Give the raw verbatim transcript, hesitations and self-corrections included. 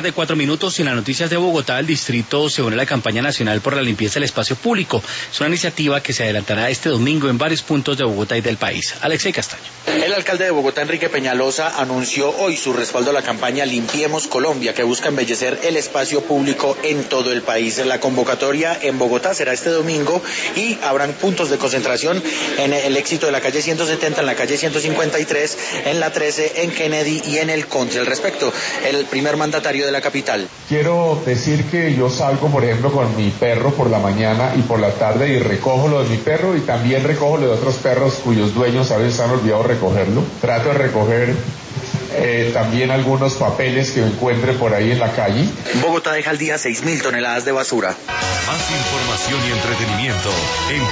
tarde, cuatro minutos, y en las noticias de Bogotá, el distrito se une a la campaña nacional por la limpieza del espacio público. Es una iniciativa que se adelantará este domingo en varios puntos de Bogotá y del país. Alexei Castaño. El alcalde de Bogotá, Enrique Peñalosa, anunció hoy su respaldo a la campaña Limpiemos Colombia, que busca embellecer el espacio público en todo el país. La convocatoria en Bogotá será este domingo y habrán puntos de concentración en el Éxito de la calle ciento setenta, en la calle ciento cincuenta y tres, en la trece, en Kennedy y en el Country. Al respecto, el primer mandatario de la capital. Quiero decir que yo salgo, por ejemplo, con mi perro por la mañana y por la tarde y recojo lo de mi perro y también recojo lo de otros perros cuyos dueños a veces han olvidado recogerlo. Trato de recoger eh, también algunos papeles que encuentre por ahí en la calle. Bogotá deja al día seis mil toneladas de basura. Más información y entretenimiento en